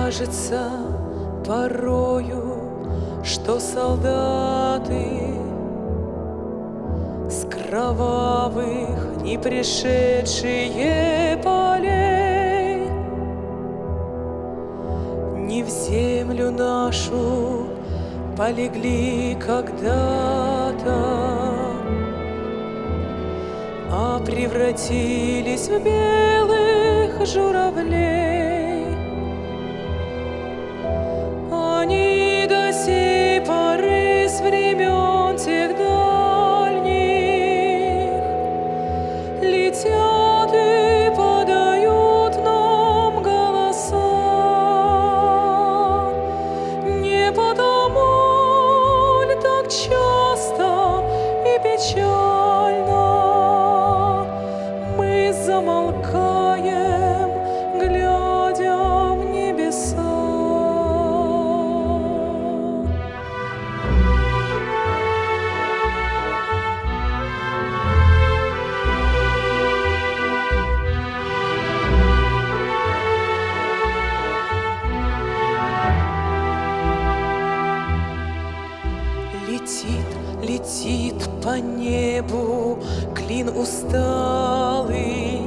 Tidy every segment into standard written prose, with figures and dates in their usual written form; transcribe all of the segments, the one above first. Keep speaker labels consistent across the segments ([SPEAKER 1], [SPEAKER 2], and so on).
[SPEAKER 1] кажется порою, что солдаты с кровавых не пришедшие полей не в землю нашу полегли когда-то, а превратились в белых журавлей. Они до сей поры с времен тех дальних летят и подают нам голоса. Не потому ли так часто и печально мы замолкаем, глядя в небеса? Летит, летит по небу клин усталый,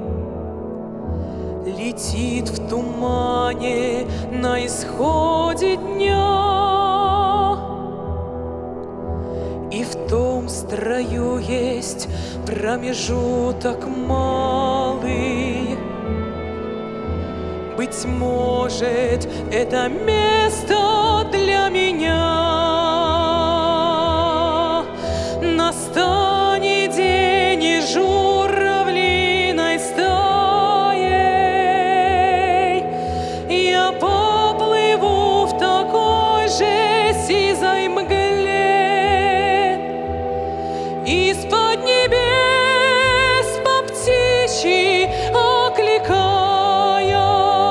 [SPEAKER 1] летит в тумане на исходе дня. И в том строю есть промежуток малый. Быть может, это место для меня. Настанет день, и журавлиной стаей я поплыву в такой же сизой мгле, из-под небес по птичьи окликая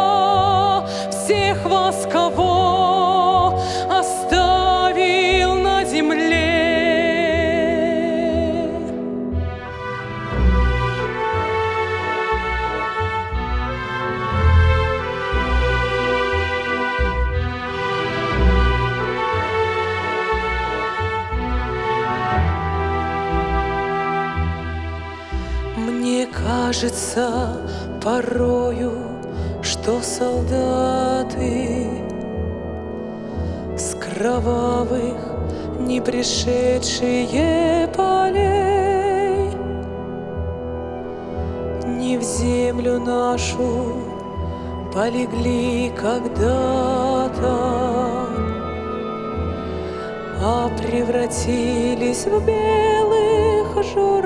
[SPEAKER 1] всех вас, кого оставил на земле. Мне кажется порою, что солдаты с кровавых не пришедшие полей не в землю нашу полегли когда-то, а превратились в белых журавлей.